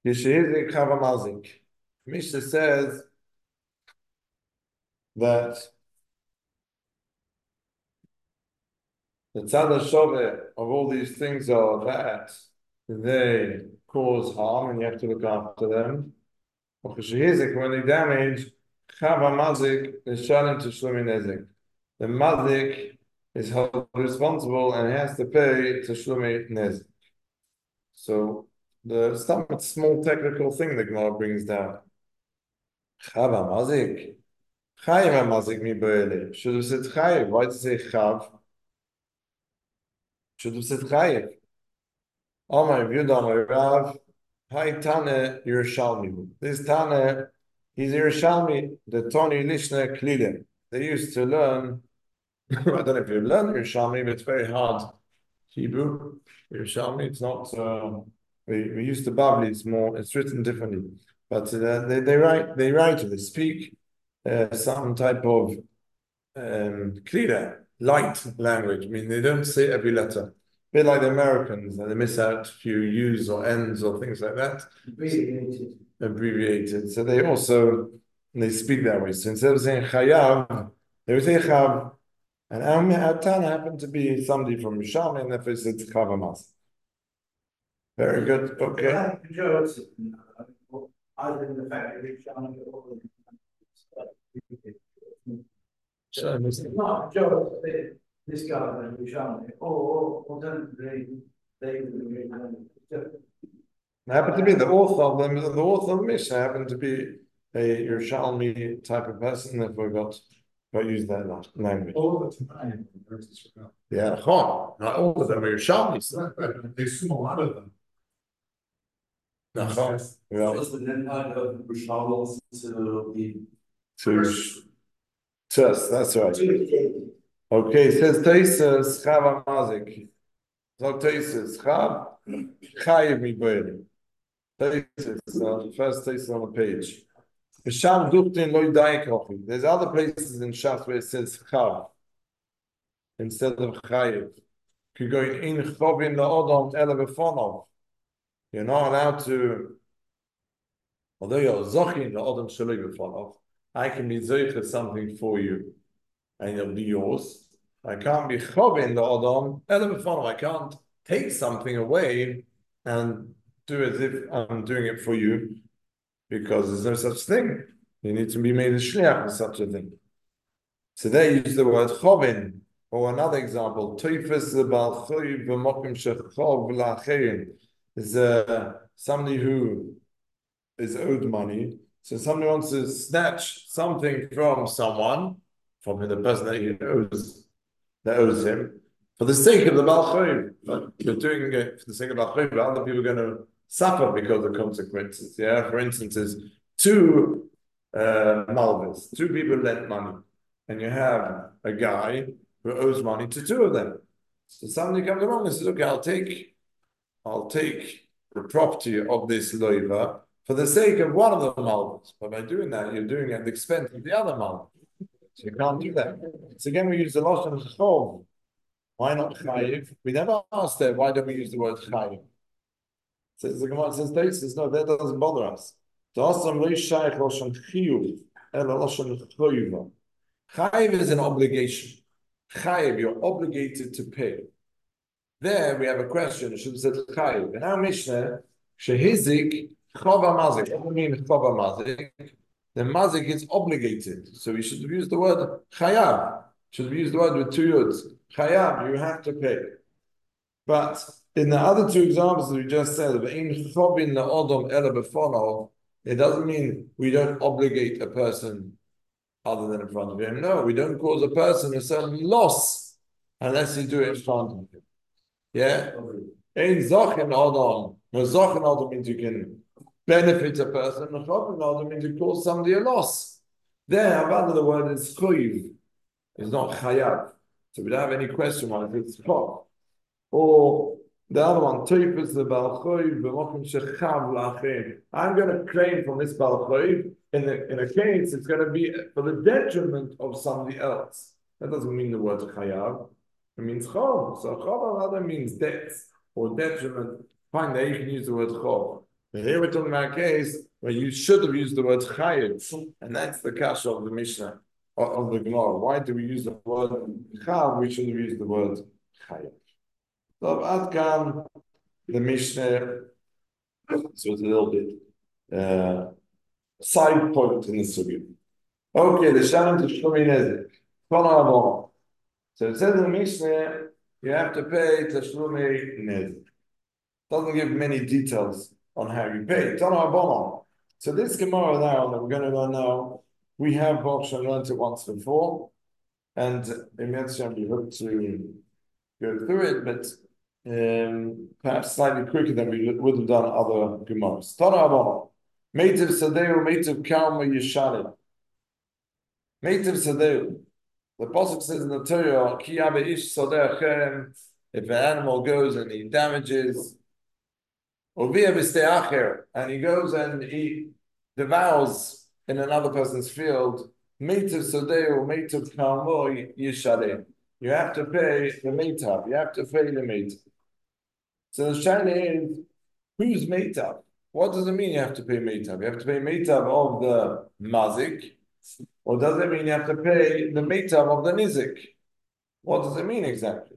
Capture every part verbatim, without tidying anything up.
Yeshizik Chavamazik. Mishnah says that the tzad shove of all these things are that they cause harm and you have to look after them. Or Yeshizik, when they damage, Chavamazik is shalom to Shlomi Nezik. The mazik is held responsible and has to pay to Shlomi Nezik. So the some small technical thing the Gemara brings down. Chavamazik. Chayiv mazik mi boele. Should have said chayiv. Why did it say chav? Should have said chayiv. Omar Yudam Rav. Hai Tane Yerushalmi. This Tane, he's Yerushalmi. The Tony Lishna Klile. They used to learn. I don't know if you learn Yerushalmi, but it's very hard. Hebrew Yerushalmi. It's not. Uh, we we used to Bavli. It's more. It's written differently. But uh, they they write. They write. They speak. Uh, some type of um, clear, light language. I mean, they don't say every letter. A bit like the Americans, and they miss out a few U's or N's or things like that. Abbreviated. Abbreviated. So they also, they speak that way. So instead of saying chayav, they would say chav. And Atan happened to be somebody from Misham, and therefore it's chavamas. Very good. Okay. Other than the fact that it's showing So, no, Joe, this guy that we showing it. Oh, oh, don't they? They happened to be the author of them. The author of the Mishnah happened to be a Yerushalmi type of person. Therefore, got got used that language. All of the time, Yeah, Chon. Not all of them are Yerushalmis. they assume a lot of them. No, Chon. Well, What's the impact of Rishalos to the to Tus, that's right. Okay, it says Taisus Chav Amazik. So Taisus Chav Chayiv Mi Boeli. Taisus, uh, the first Taisus on the page. B'sham Duktin Loi Dai Kochi. There's other places in Shas where it says Chav instead of Chayiv. You're going in Chovin La'odom Ela B'fonov. You're not allowed to, although you're Zochin La'odom Shaloi B'fonov, I can be zoicha something for you, and it'll be yours. I can't be chovin the odom ela. I can't take something away and do as if I'm doing it for you, because there's no such thing. You need to be made a shliach for such a thing. So they use the word chovin, or another example, toifes the bal choy v'mokim shechov la'acherim. Is uh, somebody who is owed money. So somebody wants to snatch something from someone, from the person that he owes, that owes him, for the sake of the Baal Chayv. But you're doing it for the sake of the Baal Chayv, other people are going to suffer because of the consequences. Yeah, for instance, is two uh, malvis, two people lent money, and you have a guy who owes money to two of them. So somebody comes along and says, "Okay, I'll take, I'll take the property of this loiva for the sake of one of the malvas." But by doing that, you're doing it at the expense of the other malva. So you can't do that. So again, we use the lashon of chov. Why not chayiv? We never asked that. Why don't we use the word chayiv? Says the Gemara says says no, that doesn't bother us. Chayiv is an obligation. Chayiv, you're obligated to pay. There we have a question. It should have said chayiv. In our Mishnah, shehizik chova mazik. What do you mean chova mazik? The mazik is obligated. So we should have used the word chayav. Should have used the word with two yuds. Chayav, you have to pay. But in the other two examples that we just said, it doesn't mean we don't obligate a person other than in front of him. No, we don't cause a person a certain loss unless you do it in front of him. Yeah? Ein zachin adam. No, zachin adam means you can benefit a person. Zachin adam means you cause somebody a loss. There, rather the word is chuyiv. It's not chayav. So we don't have any question on if it's chav. Or the other one, Teifus the Baal Choiv, B'mokim Shechav La'achim. I'm going to claim from this Baal Choiv, in, the, in a case, it's going to be for the detriment of somebody else. That doesn't mean the word Chayav. It means Chav. So Chav rather means debts or detriment. Fine, there you can use the word Chav. But here we're talking about a case where you should have used the word chayiv, and that's the kasha of the Mishnah, of the Gemara. Why do we use the word chav? We should have used the word chayiv. So Adkan, the Mishnah, so it's a little bit uh, side point in the sugya. Okay, the Shalom to Shlumi Nezik. So it says in the Mishnah, you have to pay Tashlumi Nezik. Doesn't give many details on how you pay. So this Gemara now that we're going to learn now, we have Bokshan learned it once before, and in Mitzvah we hope to go through it, but um, perhaps slightly quicker than we would have done other Gemaras. Tana Meitiv Sadeu, Meitiv Kalma Yeshanim. Meitiv Sadeu. The Pasuk says in the Torah, Ki Yabe Ish Sadeh Cherem, if an animal goes and he damages, and he goes and he devours in another person's field, Meitiv Sadeu, Meitiv Kalma Yeshanim. You have to pay the Meitab, you have to pay the Meitab. So the Shani is, who's Meitab? What does it mean you have to pay Meitab? You have to pay Meitab of the Mazik, or does it mean you have to pay the Meitab of the Nizik? What does it mean exactly?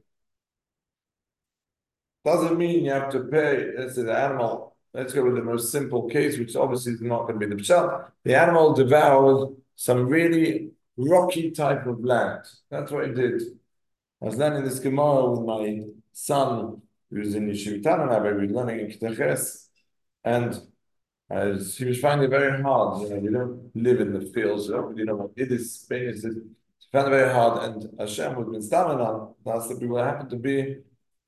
Does it mean you have to pay, let's say the animal, let's go with the most simple case, which obviously is not going to be the Pshat. The animal devoured some really rocky type of land. That's what it did. I was learning this Gemara with my son, who was in Yeshiva Tananah, we were learning in K'teches, and as he was finding it very hard. You know, we don't live in the fields, so you know what it is. Spain is. He found it very hard, and Hashem would be Tananah. That's the people that happened to be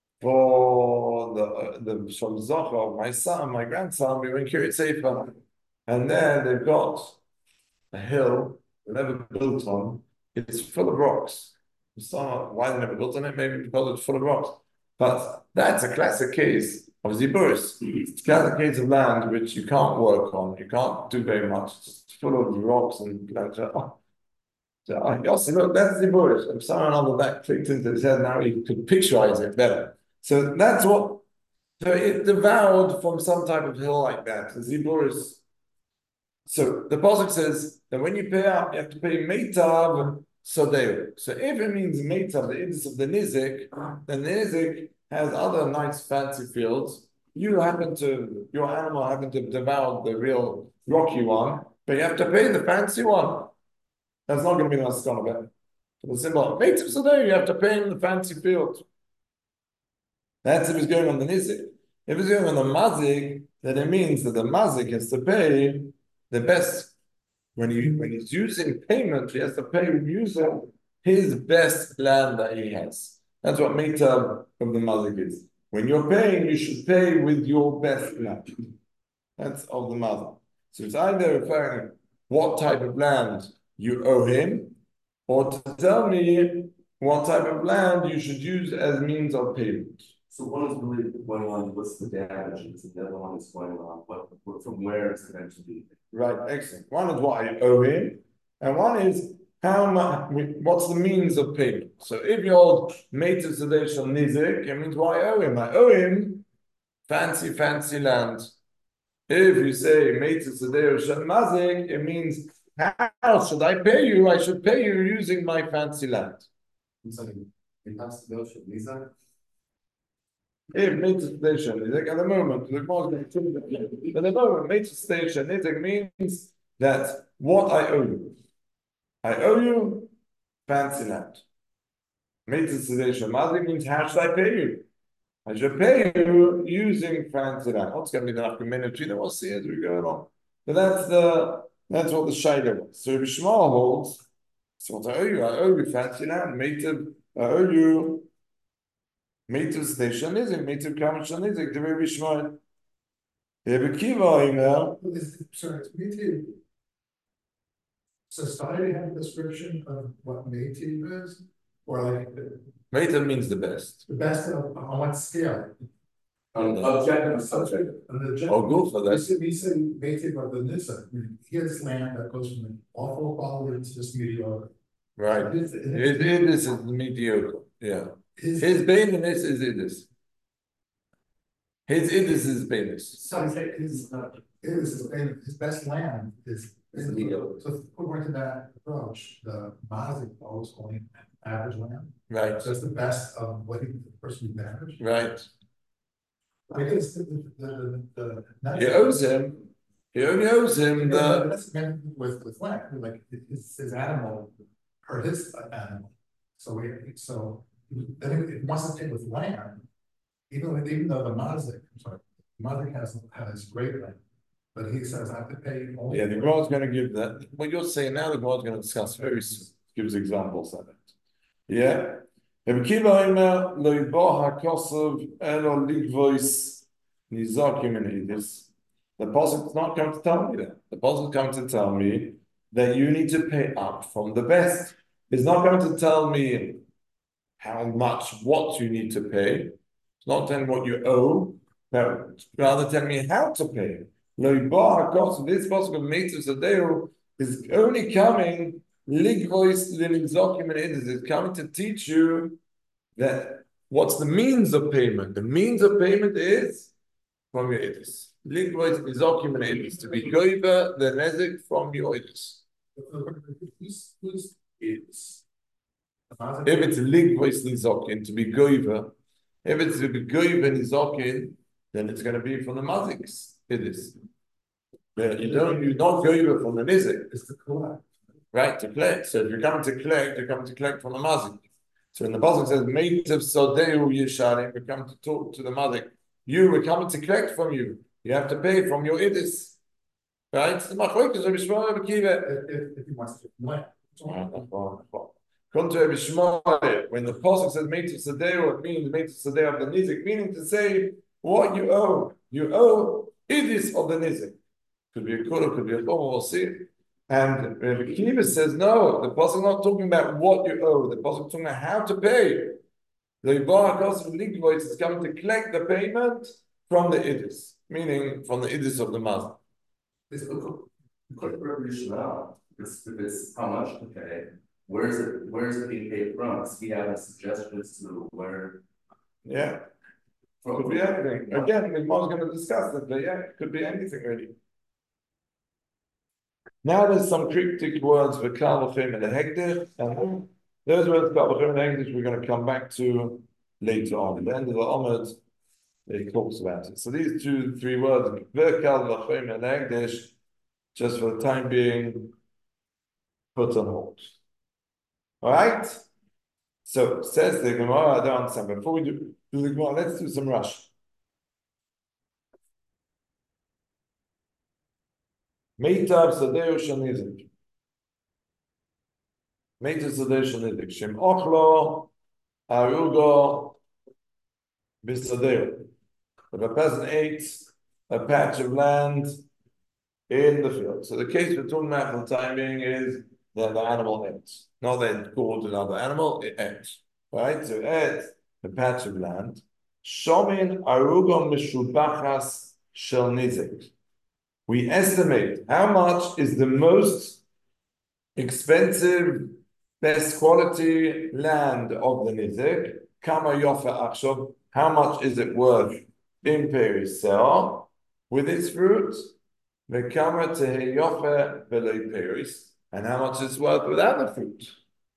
for the uh, the Shem Zohar, my son, my grandson. We were in Kiryat Sefer, and there they've got a hill they never built on. It's full of rocks. So why they never built on it? Maybe because it's full of rocks. But that's a classic case of ziburis. It's a classic case of land which you can't work on. You can't do very much. It's full of rocks and like, oh. So I also look, that's ziburis. And someone on that clicked into his head. Now he could picturize it better. So that's what. So it devoured from some type of hill like that. The ziburis. So the pasuk says that when you pay out, you have to pay meitav. So there. So if it means Meitab, the idus of the Nizik, then the Nizik has other nice fancy fields. You happen to, your animal happened to devour the real rocky one, but you have to pay the fancy one. That's not going to be the Maskana. For the symbol Meitab, so there you have to pay in the fancy field. That's if it's going on the Nizik. If it's going on the Mazik, then it means that the Mazik has to pay the best. When he when he's using payment, he has to pay using his best land that he has. That's what Meitab of the Mazik is. When you're paying, you should pay with your best land. That's of the Mazik. So it's either referring what type of land you owe him, or to tell me what type of land you should use as means of payment. So one is really going on, what's the damage, and the other one is going on, what, what from where it's going to be. Right, excellent. One is what I owe him, and one is how much, what's the means of payment. So if you're made to sedation nizik, it means what I owe him. I owe him fancy, fancy land. If you say made to sedation mazik, it means how should I pay you? I should pay you using my fancy land. If made to station nizik, at the moment, the at the moment, made to station nizik means that what I owe you. I owe you fancy land. Made to sedation mazik means how should I pay you? I should pay you using fancy land. What's going to be the documentary? Then we'll see as we go along. But that's the that's what the shaila was. So if Shmuel holds, so what I owe you, I owe you fancy land. Made to I owe you. Meitiv station is it? Meitiv kamashan is it? The very Shmuel. Rebbe Kiva email. Sorry, it's Meitiv. Society have a description of what Meitiv is, or like the, Meitiv means the best. the best of on what scale? Um, objective subject. On the Oh, good for that. We say, we say Meitiv of the Nissa. Here's land that goes from an awful quality to just mediocre. Right. It is, It, it is mediocre. Yeah. His, His bainess is it is. His idis is Belis. So is that his, uh, His, his best land is, Is is, legal. so according to that approach, the Mazik always going average land. Right, So it's the best of what he, the person who average. right. Because the, the, the, the. He owes him, he only owes him Yeah, the, that's again with, with land, like, it's his animal, or his animal. So we, so, then it it wants to take with land. Even, though- even though the Mazik, I'm sorry, Mazik has, has great land. But he says, I have to pay only. yeah, the Gemara's gonna give that, what you're saying now, the Gemara's gonna discuss very soon, gives examples of it. Yeah? Rabbi Kiva Omer, lo yiboh hakosov, elo ligvois, nizokim in Edis. The Apostle is not going to tell me that. The Apostle is going to tell me that you need to pay up from the best. It's not going to tell me how much, what you need to pay. It's not telling what you owe, but rather tell me how to pay. Lo yiboh hakosov, this possible Meitus Adeu is only coming ligvois linizokim in Edis. It's coming to teach you that what's the means of payment? The means of payment is from your edis. Ligvois nizokim and edis, to be goiva the nezik from your edis. Who's, who's is? If it's ligvois nizokim, to be goiva, if it's to be goiva nizokim, then it's going to be from the mazik's edis. But you don't, you're not goiva from the nizik. It's the collect. Right, to collect. So if you're coming to collect, you're coming to collect from the mazik. So when the Pasuk says, Meitav Sodeu Yisharim, we come to talk to the mazik. You, we're coming to collect from you. You have to pay from your idis. Right? The Machlokes Rabbi Shmuel Rabbi Kiva. If, if, if he wants to land. Come to Rabbi Shmuel, when the Pasuk says Meitav Sodeu, it means Meitav Sodeu of the Nizik, meaning to say what you owe. You owe idis of the Nizik. Could be a kula, could be a chum, we'll see. And Rabbi Kiva says, no, the Pasuk is not talking about what you owe. The Pasuk is talking about how to pay. The Yibah HaKosov Ligvois is coming to collect the payment from the idis, meaning from the idis of the Mazda. This preparation now, this, this how much to pay, where is it, where is it being paid from? Does he have suggestions to where? Yeah, From? could be anything. Again, the Gemara is going to discuss it, but yeah, it could be anything really. Now there's some cryptic words for Kal V'Chem and the Hegdich, and those words Kal V'Chem and the Hegdich we're going to come back to later on. At the end of the Omid, he talks about it. So these two, three words, Kal V'Chem and the Hegdich, just for the time being, put on hold. All right? So says the Gemara, I don't understand. Before we do, do the Gemara, let's do some rush. Meitav Sadeu Shanizik. Meitav Sadeu Shanizik. Shem Ochlo Arugo Bisadeu. If a peasant ate a patch of land in the field. So the case we're talking about for the time being is that the animal ate. Not that it called another animal, it ate. Right? So it ate a patch of land. Shomin Arugo Mishubachas Shel Nizik. We estimate how much is the most expensive, best quality land of the Nizik. Kama Yofa Achshov. How much is it worth in Paris sell with its fruit? The Kama Tehe Yofa Belay Paris. And how much is it worth without the fruit?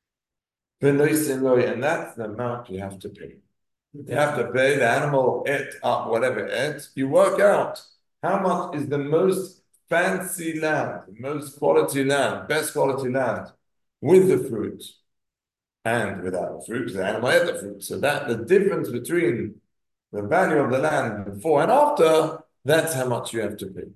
And that's the amount you have to pay. You have to pay the animal ate up whatever it ate. You work out how much is the most fancy land, most quality land, best quality land with the fruit and without the fruit, because the animal ate the fruit. So that the difference between the value of the land before and after, that's how much you have to pay.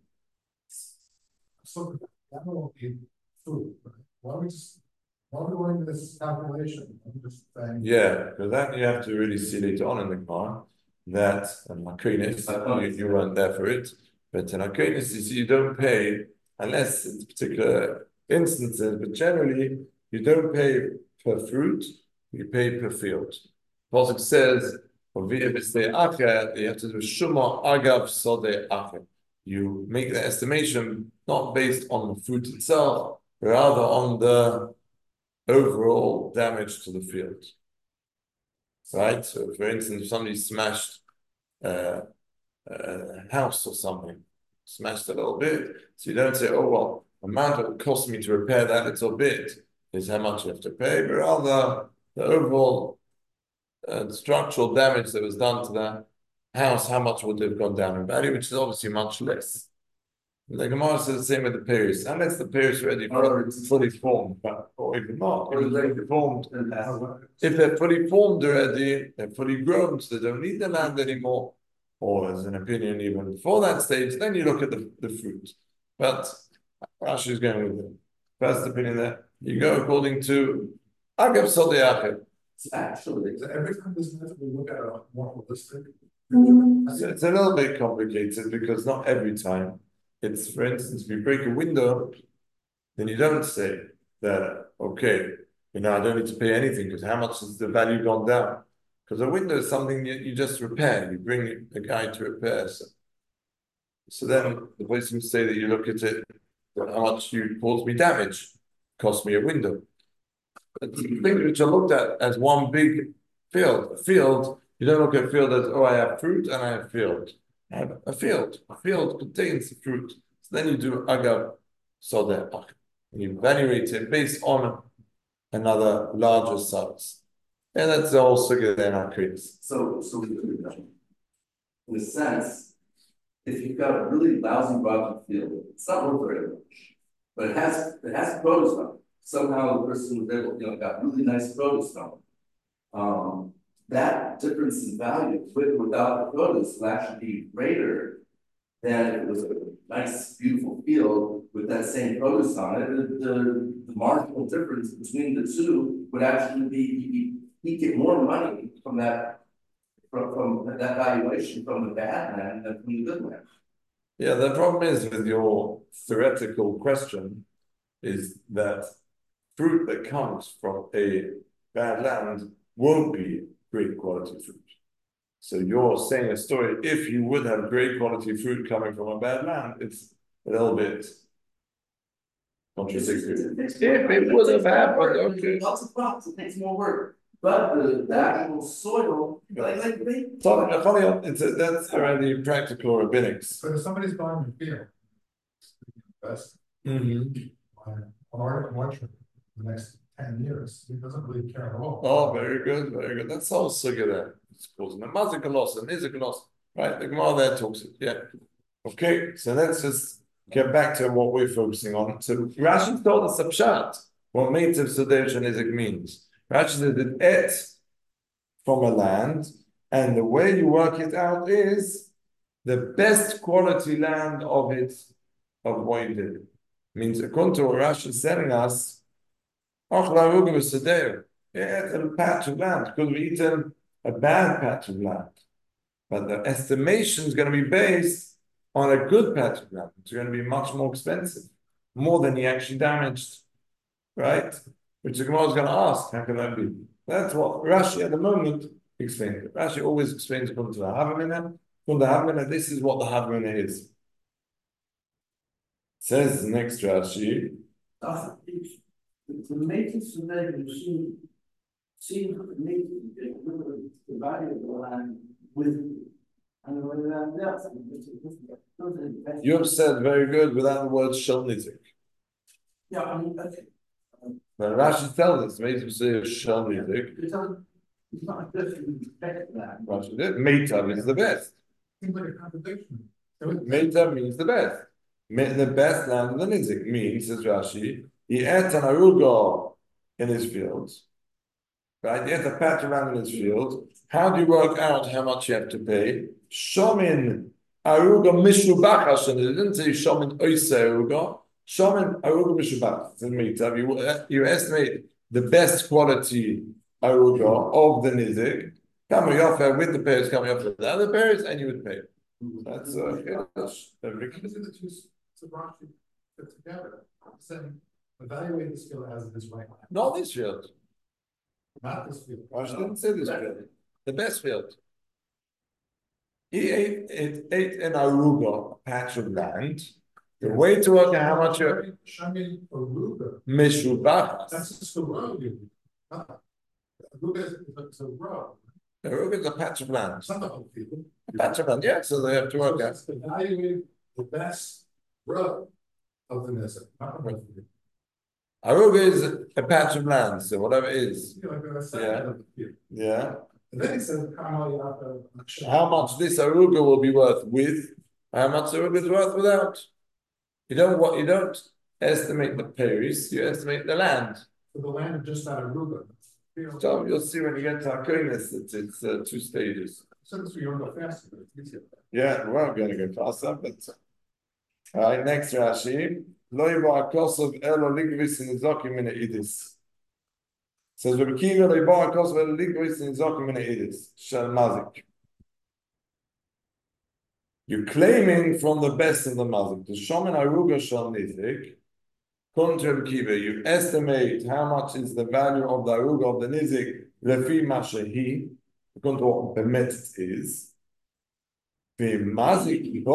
So that will be food, right? Why don't we just, why don't we go into this calculation? I'm just saying. Yeah, because that you have to really see later on in the Gemara that and Makinis, you, you weren't there for it. But in Akanis, you see, you don't pay unless it's particular instances, but generally you don't pay per fruit, you pay per field. Pasuk says, you have to do Shuma Agav Sode Acher. You make the estimation not based on the fruit itself, but rather on the overall damage to the field. Right? So, for instance, if somebody smashed uh, a house or something, smashed a little bit. So you don't say, oh, well, the amount it will cost me to repair that little bit is how much you have to pay, but rather the overall uh, structural damage that was done to the house, how much would have gone down in value, which is obviously much less. The Gemara says the same with the Paris, unless the Paris already Or fully formed, but or even not, Or if they're like- formed. If they're fully formed already, they're fully grown, so they don't need the land anymore. Or as an opinion, even before that stage, then you look at the, the fruit. But Rashi is going with the first opinion there. You go according to Agav Sodeachim. Actually, So every time this method, we look at a more holistic. It's, it's a little bit complicated because not every time. It's, for instance, if you break a window, then you don't say that, okay, you know, I don't need to pay anything because how much has the value gone down? Because a window is something you, you just repair, you bring a guy to repair. So, so then the place would say that you look at it, how much you caused me damage, cost me a window. But things which are looked at as one big field, a field, you don't look at a field as, oh, I have fruit and I have field. I have a field. A field contains the fruit. So then you do agav sodeach. And you evaluate it based on another larger size. And that's the whole sugya in our case. so, so we could have done. In a sense, if you've got a really lousy rotten field, it's not worth very much. But it has, it has produce on it. Somehow the person was able, you know, got really nice produce on it. Um, that difference in value with, without the produce will actually be greater than if it was a nice, beautiful field with that same produce on it. The, the, the marginal difference between the two would actually be, you, you get more money from that, from, from that valuation from the bad land than from the good land. Yeah, the problem is with your theoretical question is that fruit that comes from a bad land won't be great quality fruit. So you're saying a story, if you would have great quality fruit coming from a bad land, it's a little bit contradictory. If it would have happened, okay. Lots of crops, it takes more work. But the, the actual soil, like, like they. So, it's a, that's already practical rabbinics. So if somebody's buying a field, that's Mm-hmm. an orchard for the next ten years, he doesn't really care at all. Oh, very good, very good. That's all sugya there. It's called a mazik loss, and is a loss, right? The Gemara there talks it. Yeah. Okay, so let's just get back to what we're focusing on. So Rashi told us a pshat what meitiv sodeach and izik means. Rashi said that et from a land, and the way you work it out is the best quality land of it, of what you did. Means according to what Rashi is telling us, yeah, a patch of land could be eaten a bad patch of land, but the estimation is going to be based on a good patch of land. It's going to be much more expensive, more than he actually damaged, right? Which the Gemara is going to ask, how can that be? That's what Rashi at the moment explains. Rashi always explains according to the Havamina. From the Havamina, this is what the Havamina is. Says the next Rashi. To make it so that you see, see, make the value of the land with, and whether that's. You've said very good without the word shel nizik. Yeah, I mean, okay. But Rashi tells us, maybe say shel nizik. It doesn't, it's not a perfectly respect that. Rashi did. Meitav is the best. Seems like a contradiction. So it- Meitav means the best. Me- The best land of the nizik means, says Rashi, he ate an aruga in his fields. Right? He ate a patch of land in his field. How do you work out how much you have to pay? Shomin aruga mishubachas, and it didn't say shomin oise aruga. Shomin aruga mishubachas. It's in Meitav. You, you estimate the best quality aruga of the nizik. Come yofer with the pairs, come yofer with the other pairs, and you would pay. That's uh, yeah, that's a I can see the two, two Rashi fit together, saying, evaluate this field as it is right now, not this field. not this field. I didn't say this field. The best field. He ate it ate an aruga, a patch of land. The way to work out how much you Shami Aruga, mishubachas. that's just a road. you- uh, Aruga is, is a road, Aruga is a patch of land. it's not the whole field. A patch of land, yeah, so they have to work out. It's evaluating the best road of the nizik, not the road. Aruga is a patch of land, so whatever it is. You know, like a Yeah. segment of the field. Yeah. And then he says, "Kama yata." How much this aruga will be worth with, how much aruga is worth without. You don't what you don't estimate the paris, you estimate the land. So the land is just out of Ruga. So you'll see when you get to Aquinas, it's, it's uh, two stages. So this you go faster, but it's easier. Yeah, we're going to go faster, but all right, next Rashi. Lo yiba akosov elo ligvis in zokim min idis. Says Rabbi Kiva, lo yiba akosov elo ligvis in zokim min idis. Shel mazik. You're claiming from the best of the mazik. The shomen aruga shel nizik. According to Rabbi Kiva, you estimate how much is the value of the aruga of the nizik lefi mashehi, according to what bemet is. If the mazik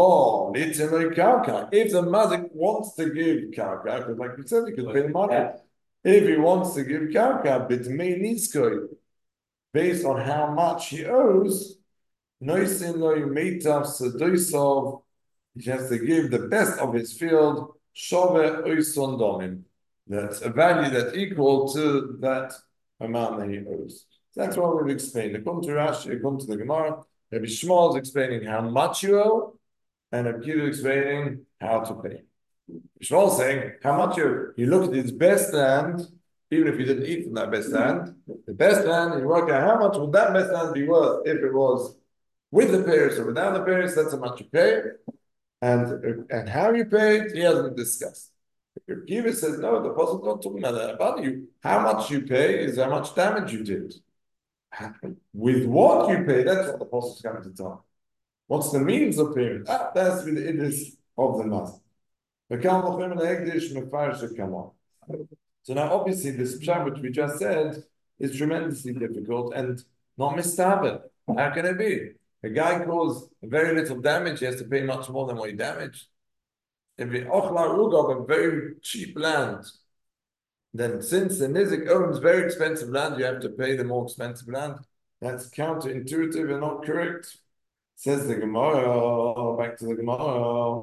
wants to give karka, because like you said, he could pay money. Yeah. If he wants to give karka, b'tmei niskoy, based on how much he owes, noisin lo meitav sedoisov, he has to give the best of his field, shove oison domim. That's a value that's equal to that amount that he owes. So that's what we've explained. According to Rashi, according to the Gemara, Rabbi Shmuel is explaining how much you owe, and Rabbi Kiva is explaining how to pay. Shmuel is saying how much you owe. You look at his best land, even if you didn't eat from that best land, the best land, you work out how much would that best land be worth if it was with the payers or without the payers, that's how much you pay. And, and how you pay it, he hasn't discussed. Rabbi Kiva says, no, the apostle not talking about that. About you, how much you pay is how much damage you did. With what you pay, that's what the apostle is coming to tell. What's the means of payment? That, that's with the idris of the master. So now, obviously, this pshat which we just said is tremendously difficult and not mistaken. How can it be? A guy caused very little damage, he has to pay much more than what he damaged. If he ochla ruga, a very cheap land, then since the nizik owns very expensive land, you have to pay the more expensive land. That's counterintuitive and not correct. Says the Gemara, back to the Gemara.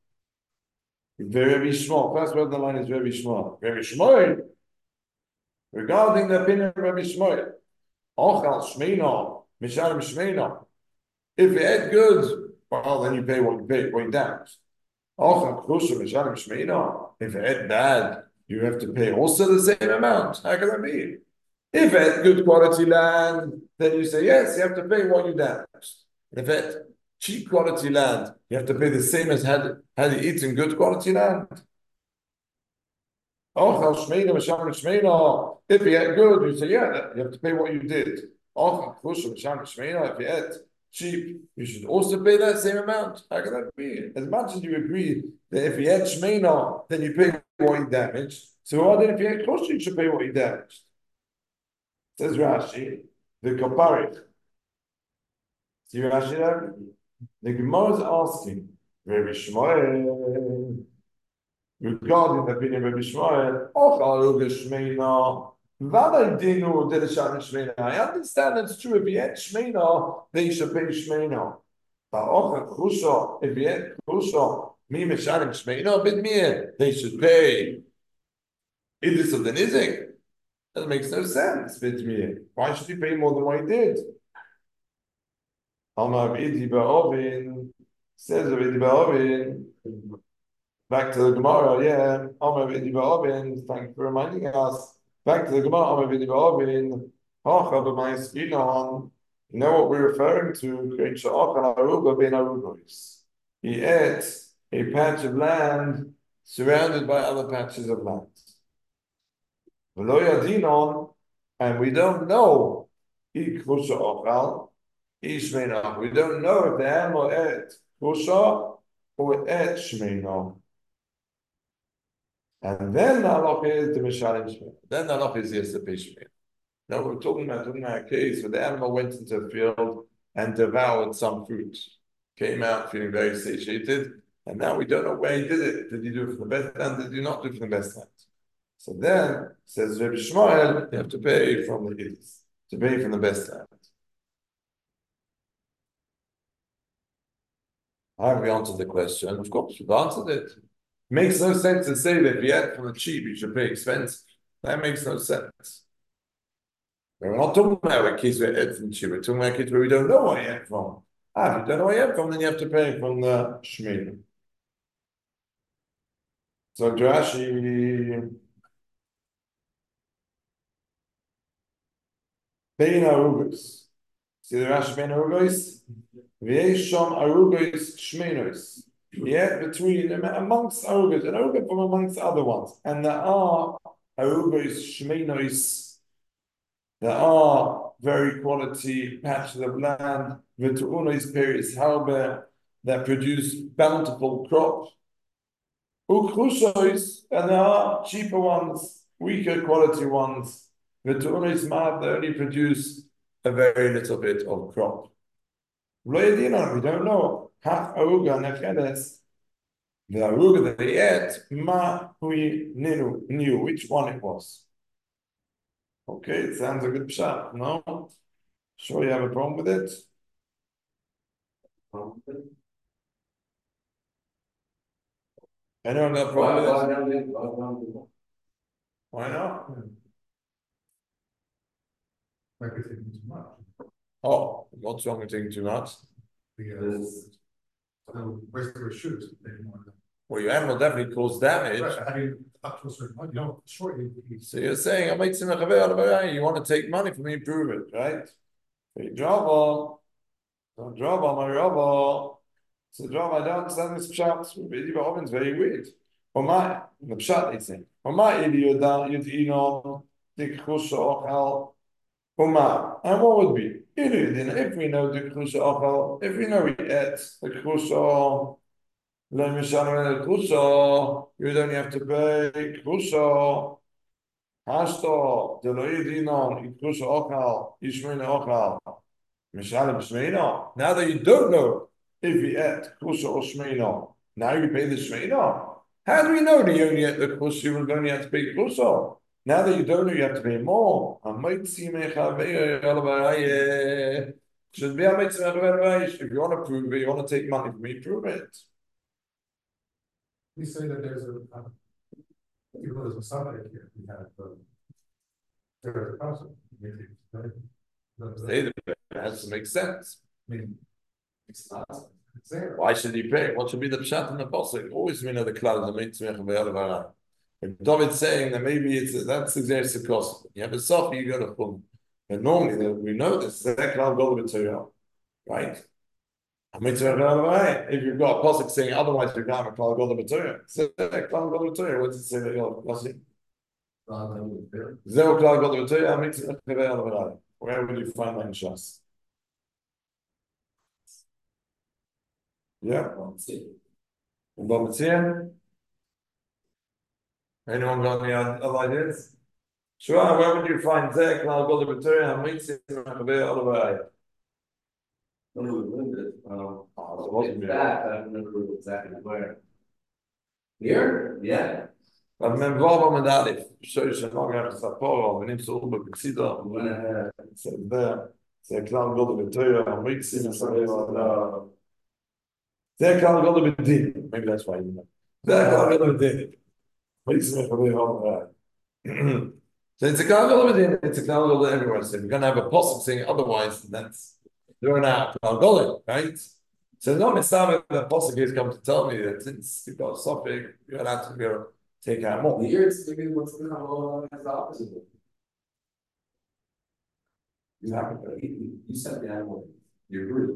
Very Shmuel. First word of the line is very Shmuel. Very Shmuel. Regarding the opinion of Rabbi Shmuel, Ochal Shmeino, Mishalim Shmeino. If you ate good, well, then you pay what you pay, what you damaged. Ochal Chusha, Mishalim Shmeino. If you ate bad, you have to pay also the same amount. How can that be? If it's good quality land, then you say, yes, you have to pay what you damaged. If it's cheap quality land, you have to pay the same as had, had you eaten good quality land. If you ate good, you say, yeah, you have to pay what you did. If you ate cheap, you should also pay that same amount. How can that be? As much as you agree that if you ate shmeina, then you pay what you damaged. So why then if you ate kosher, you should pay what you damaged? Says Rashi, the Kaparit. See Rashi there? The Gemara is asking, Rabbi Shmuel, regarding the opinion of Rabbi Shmuel, Ochal Shmeina. I understand that's true. If you had Shmeina, then you should pay Shmeina. But if you had Chusha, me Meshalim Shmeina, bid me, they should pay Idris of the Nizik. That makes no sense, bid me. Why should you pay more than what he did? Amar Idi Ba'ovin says of Idi Ba'ovin. Back to the Gemara, yeah. Amar Idi Ba'ovin, thank you for reminding us. Back to the Gemara, Amar Idi Ba'ovin. Hacha b'may skinon. You know what we're referring to? Create sha'achal aruga ben arugos. He ate a patch of land surrounded by other patches of land. V'lo yadinon, and we don't know. Ikru sha'achal. Ishmeina. We don't know if the animal ate kusha or ate shmeina. And then the halach is the mishalim shmeina. Then the halach is yes to pay shmeina. Now we're talking about, talking about a case where the animal went into a field and devoured some fruit, came out feeling very satiated, and now we don't know where he did it. Did he do it from the best land? Did he not do it from the best land? So then says Rabbi Shmuel, you have to pay from the idis, to pay from the best land. Have we answered the question? Of course, we've answered it. Makes no sense to say that if you act from the cheap, you should pay expensive. That makes no sense. We're not talking about kids who are from cheap. We're talking about kids where we don't know where you act from. Ah, if you don't know where you act from, then you have to pay from the Shmini. So Rashi, Bein Arugos. See the Rashi Bein Arugos? V'yesham Arugos Shmenos. Yeah, between amongst Arugos, and Arugos from amongst other ones. And there are Arugos Shmenos. There are very quality patches of land, V'tu'unos Peris Halber, that produce bountiful crops. Ukrushos, and there are cheaper ones, weaker quality ones. V'tu'unos Ma'av, they only produce a very little bit of crop. We don't know. Half aruga nechedes, the aruga that they ate, ma we knew, knew which one it was. Okay, it sounds a good pshat, no? Sure, you have a problem with it? Anyone got a problem with it? Why not? Might be taking too much. Oh, what's wrong with taking too much? Because the regular shoes, they more than. Well, your animal definitely cause damage. Right, I mean, up to a certain point, you don't short you. So you're saying, I make some you want to take money from me, prove it, right? Drama, don't drama, my rubber. So drama, I don't understand this pshat. It's very weird. Or my, the pshat is saying, or my idiot, you know, the kusha ochal. Uma, and what would be? If we know the kusha ochal, if we know we ate the kusha, let me show you the kusha, you don't have to pay kusha. Hashto, the loidinon, kusha ochal, ishmina ochal. Mishalim shmeino. Now that you don't know if you ate kusha or shmeino, now you pay the shmeino. How do we know that you only ate the kusha, you only have to pay kusha? Now that you don't know, you have to pay more. Should be a mitzvah. If you want to prove it, you want to take money from me, prove it. We say that there's a, um, you know, there's a subject here. We have the, there's a concept. It has to make sense. I mean, it's not. It's there. Why should he pay? What should be the pshat in the pasuk? Always we know the cloud the mitzvah. If David's saying that maybe it's that's the cost. You have a soft, you got to pull. And normally we know this. That cloud go to Torah, right? If you've got a pasuk saying otherwise, you can't have a cloud go to Torah. So that cloud go to Torah. What does it say? Zero cloud go to Torah. Where would you find that in Shas? Yeah. Anyone got any other ideas? Sure, where would you find Zek? I'll go to Batoria and meet him and be all the way. No, no, limited. Um, Oh, it wasn't that, I don't remember exactly where. Here? Yeah. But men Vava Medalif, show you some long after Sapporo, and it's all but Sida. Went ahead. So there, Zek I'll go to Batoria and meet him and say, Zek I'll go to Bedin. Maybe that's why you know. Zek I'll go to Bedin. So it's a Kalgol, it's a Kalgol everywhere. So if you're going to have a posuk saying otherwise, that's thrown out Kalgol, right? So not necessarily the posuk has come to tell me that since you've got a suffix, you're allowed to go take out more. Here it's maybe what's the Kalgol as the opposite. Exactly. You, you said the animal, you agree.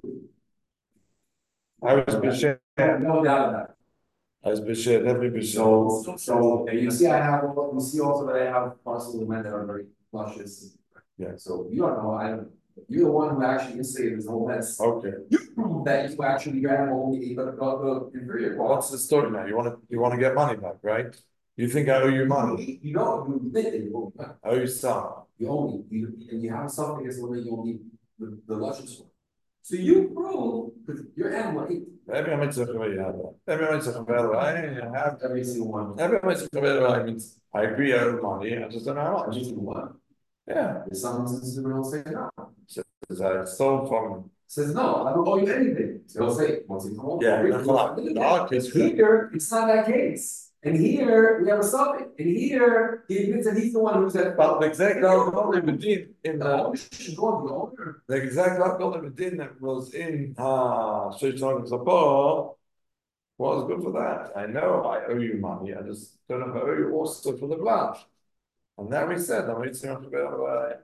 I was B'Shem. No doubt about it. I was B'Shem, every B'Shem. So, so you see, I have, you see also that I have parcels of land that are very luscious. Yeah. So you don't know, I don't, you're the one who actually instigated this whole mess. Okay. That you actually your animal only ate the, the, the inferior quality. What's the story now? You want to you want to get money back, right? You think I owe you money? You know, you admit that you owe me. I owe you some. You only, you, and you have something that's the way you only the, the luscious one. So you prove, because your animal ate Every time it's a you have that. Every time it's a I have every single one. every time it's a I mean I agree I owe money, I just don't know how much. Every single one. Yeah. In some instances, we don't say no. So I stole from says, no, I don't owe you anything. So he'll say, once he comes Yeah, over, because here, it's not that case. And here, we have a suffix. And here, he admits that he's the one who's at. But the exact Golden Medin in The the owner should go on the owner. the exact Golden Medin that was in Ah Shaitan Zapor was good for that. I know I owe you money. I just don't know if I owe you also for the blood. And now we said, I'm waiting on the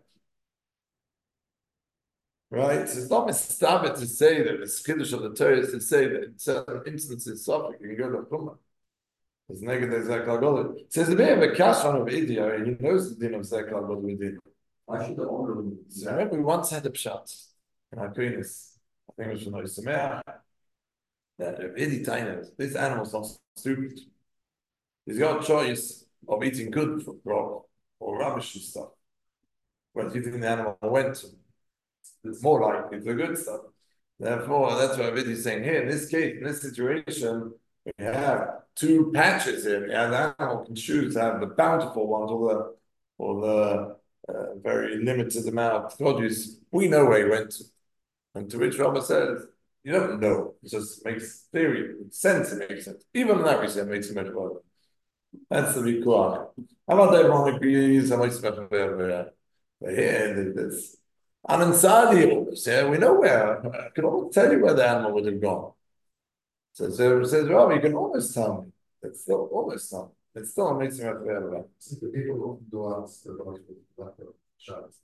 right? It's not mistabit to say that the Kiddush of the Torah is to say that in certain instances, suffix, you can go to Kumma. It's negative Zekal Golden. It says a bit of a cash on of Idia, he knows the din of Zekal Golden. Why should the owner? So remember, we once had a pshat in our penis. I think it was from Oisamea. That if Idi Tainus, this animal's not stupid. He's got a choice of eating good grog or rubbish and stuff. Where do you think the animal went to? It's more likely the good stuff. Therefore, that's what Idi's saying here. In this case, in this situation, we have two patches here, and the animal can choose to have the bountiful ones or the or the uh, very limited amount of produce. We know where he went to. And to which Rama says, you don't know. It just makes theory, sense, it makes sense. Even in that reason, it makes it much better. That's the Vikuah. How about everyone agrees? How much special there? Here, this. Anansadi, yeah, we know where. I can almost tell you where the animal would have gone. So, so it says, well, you can almost tell me. It's still almost tell me. It still makes me have to bear about. The people who do us the shots.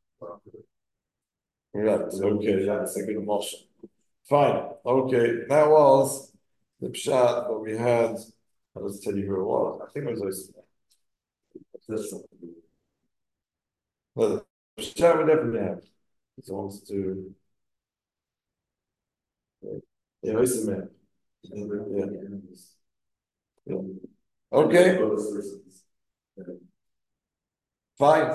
Right, okay, that's a good emotion. Fine, okay, that was the pshat that we had. I'll just tell you who it was. I think it was this. Well, the pshat we definitely have. He wants to. Yeah, wait a minute. Yeah. Yeah. Okay. Fine.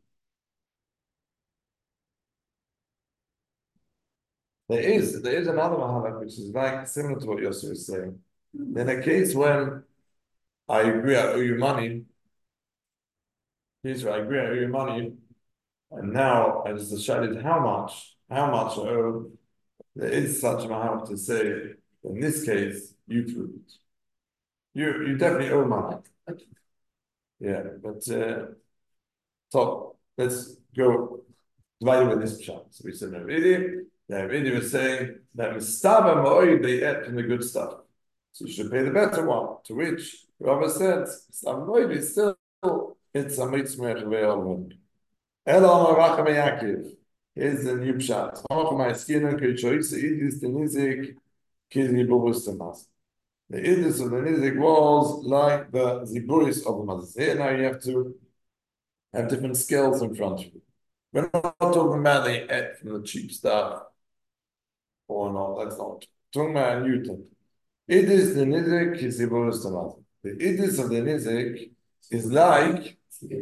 There is there is another mahalach which is very similar to what Yosef is saying. In a case when I agree I owe you money, case where I agree I owe you money, and now I just decided how much, how much I owe. There is such a mahalach to say, in this case, you prove it. You you definitely owe money. Yeah, but uh, so let's go divide it with this chance. So we said no idiot. Yeah, Idi was saying that Mistaba Mo'i they ate from the good stuff. So you should pay the better one. To which Rabbi said, Mistaba Mo'i still it's a mitzvah ve'olun. Elo Racham Yaakov. Here's the new pshat. Of my skin and Kishois Idis the Nizik Kizi Bobustamas. The Idis of the Nizik was like the Ziburis of the Mazis. Here now you have to have different scales in front of you. We're not talking about they ate from the cheap stuff. Or no, that's not. Talking about Newton. It is the Nizik is the Borustamat. The Idis of the Nizik is like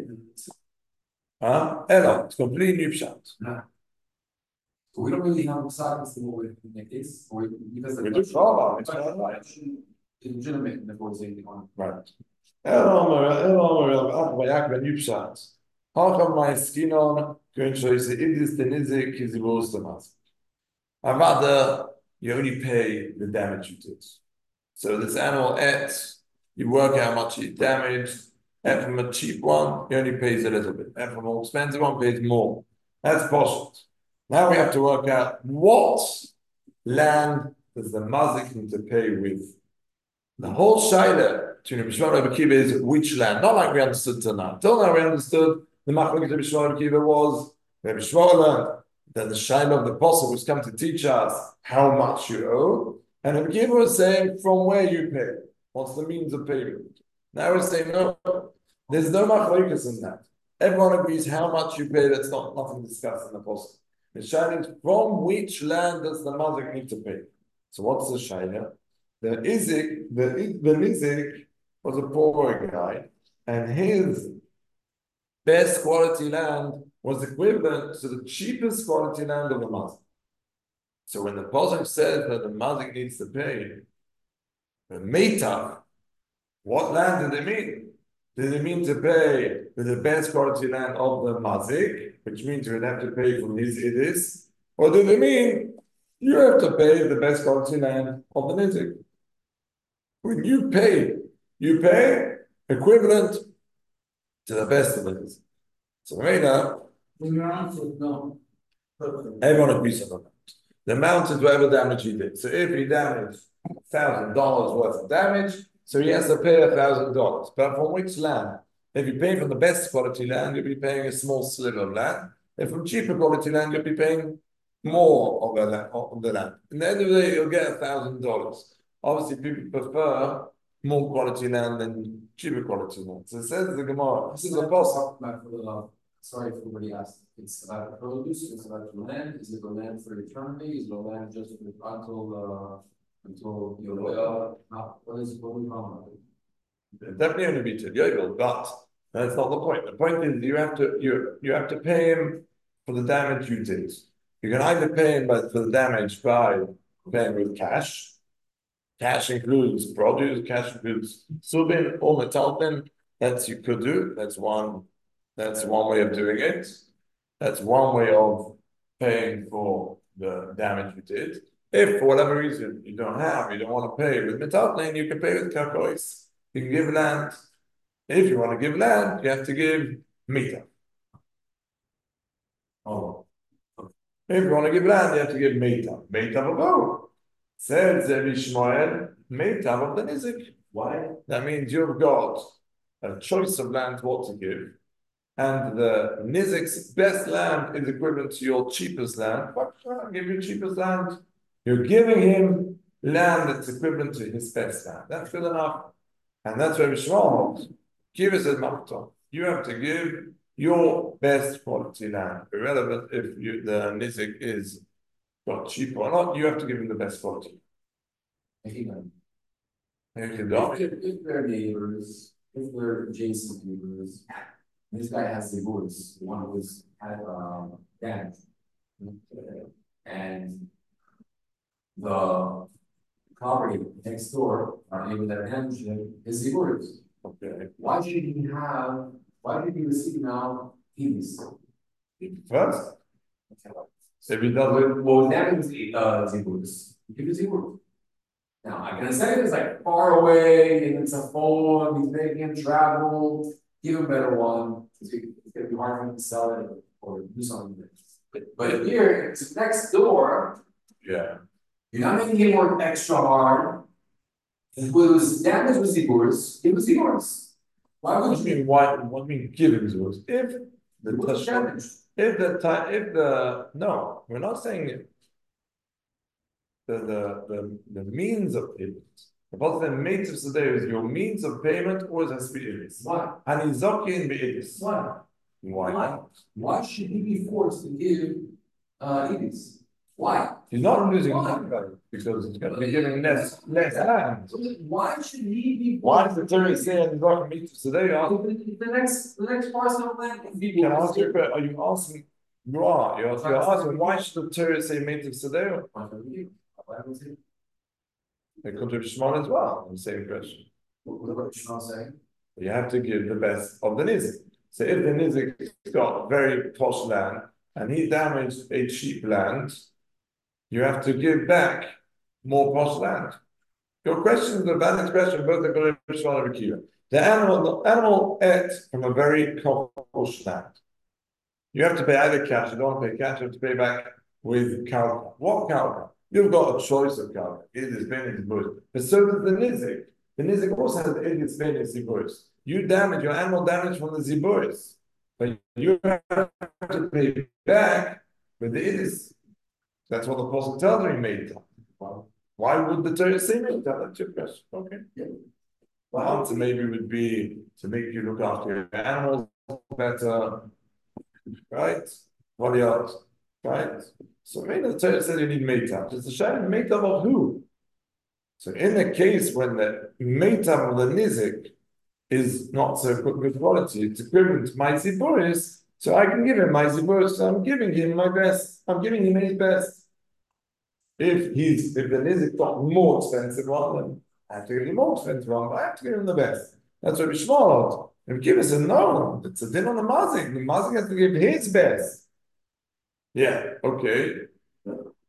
huh? Ella, it's completely new pshat. No. So we don't really have a silence in what we make this, or because We do follow, it's not right. It's legitimate before we say anything on. Right. Ella, Ella, Ella, Yaakov, new pshat. Hacham my skinon, going to show you the Idis the Nizik is the Borustamat. I'd rather you only pay the damage you did. So this animal ate, you work out how much you damaged, and from a cheap one, he only pays a little bit. And from a more expensive one, pays more. That's possible. Now we have to work out what land does the mazik need to pay with. The whole shaila between Bishmar and Akiva is which land, not like we understood till now. Till now we understood the machlokes of Bishmar and Akiva was the Bishmar land. That the shaila of the apostle was come to teach us how much you owe, and the giver was saying from where you pay. What's the means of payment? Now we're saying no, there's no machlokes in that. Everyone agrees how much you pay. That's not nothing discussed in the apostle. The shaila is from which land does the mother need to pay? So what's the shaila? The Izik, the the Nizik was a poor guy, and his best quality land was equivalent to the cheapest quality land of the mazik. So when the Pasuk says that the mazik needs to pay the meitah, what land did it mean? Did it mean to pay with the best quality land of the mazik, which means you would have to pay from his idis, or did it mean You have to pay the best quality land of the nizik. When you pay, you pay equivalent to the best of the nizik. So right now, When your answer is no. everyone agrees on that. The amount is whatever damage he did. So if he damaged thousand dollars worth of damage, so he has to pay a thousand dollars. But from which land? If you pay from the best quality land, you'll be paying a small sliver of land. If from cheaper quality land, you'll be paying more of the land. Of the land. At the end of the day, you'll get a thousand dollars. Obviously, people prefer more quality land than cheaper quality land. So it says the Gemara. This is a possible. Sorry if everybody asked. It's about the produce, it's about the land. Is it the land for eternity? Is it the land just until uh, until your oil? What is what we call it? Definitely only be to Yovel, but that's not the point. The point is you have to you you have to pay him for the damage you did. You can either pay him by, for the damage by paying with cash. Cash includes produce, cash includes subin or metalpin. That's you could do. That's one. That's one way of doing it. That's one way of paying for the damage you did. If for whatever reason you don't have, you don't want to pay with metalpin, you can pay with karkois. You can give land. If you want to give land, you have to give mita. Oh. If you want to give land, you have to give mita. Mita of go. Says Ishmael, mita of the nizik. Why? That means you've got a choice of land what to give. And the nizik's best land is equivalent to your cheapest land. What should I give you cheapest land? You're giving him land that's equivalent to his best land. That's good enough. And that's where Shmuel holds. Give us a makton. You have to give your best quality land. Irrelevant if you, the nizik is got cheap or not, you have to give him the best quality. If, if, if they're neighbors, if they're adjacent neighbors, this guy has the goods. The one who was had um, damage, and the property next door, our neighbor that damaged him, is the goods. Okay. Why should he have? Why did he receive now these? First, if he doesn't, well, that is the uh, goods. Give us the goods. Now I can say it's like far away, and it's a phone. He's making him travel. Give him a better one. It's gonna be hard for him to sell it or do something with it. But, but here, it's next door. Yeah. You're not making him work extra hard. It was damage was yours. It was yours. Why would what you mean? Why? What do you mean? Giving yours? If the damage. If the time, if the no, we're not saying it. The the the, the means of payment. About the native today is your means of payment or it has to be idis. Why? And he's in the idis. Why? Why? Why? Why should he be forced to give uh idis? Why? He's not losing land value because he's going to be giving less less land. Why should he be? Why does the Torah say in the native today? The next the next parcel of land is Can I ask you? Are you asking? You are. You're, you're asking why should the Torah say native today? They could have Shimon as well, the same question. What about Shimon saying? You have to give the best of the nizik. So if the nizik got very posh land and he damaged a cheap land, you have to give back more posh land. Your question is a valid question, both the Shimon and Akiva. The animal, the animal ate from a very posh land. You have to pay either cash, you don't want to pay cash, you have to pay back with cow. What cow? You've got a choice of cow. It is Ben is bush. But so does the nizik. The nizik also has it is Ben is ziburis. You damage your animal damage from the ziburis. But you have to pay back with the idis. That's what the Apostle tells me made. Why would the Torah say made? That's your question. Okay. Yeah. The answer maybe would be to make you look after your animals better. Right? What else? Right? So maybe the Torah says you need meitam. Just a shame, meitam of who? So in the case when the meitam of the nizik is not so good quality, it's equivalent to my ziburis, so I can give him my ziburis, so I'm giving him my best. I'm giving him his best. If he's if the nizik got more expensive one, then I have to give him more expensive one, but I have to give him the best. That's what Bishmol. If Kiva said no, it's a din on the mazik. The mazik has to give his best. Yeah, okay.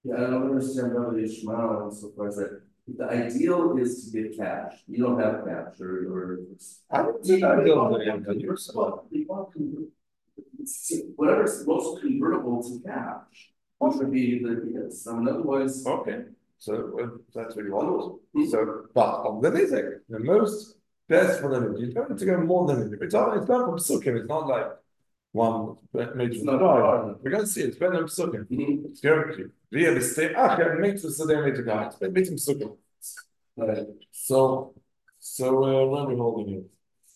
Yeah, I don't understand about the Ishmael so far as that, if the ideal is to get cash, you don't have cash or, or. I don't see that deal with him. Well, they want to- it's- whatever's most convertible to cash, which would be the, yes, I mean, otherwise. Okay, so uh, that's what you want. Mhm. So, but on the Nizek, the most best for them, you don't need to go more than it. It's not, it's not from Sukkim, it's not like one major. It's not No, hard. we're going to see it's better than Sukkim. Mhm. It's going to really stay. Ah, yeah, makes the Sudan major guy. It's better than Sukkim. Right. So, so uh, when are we holding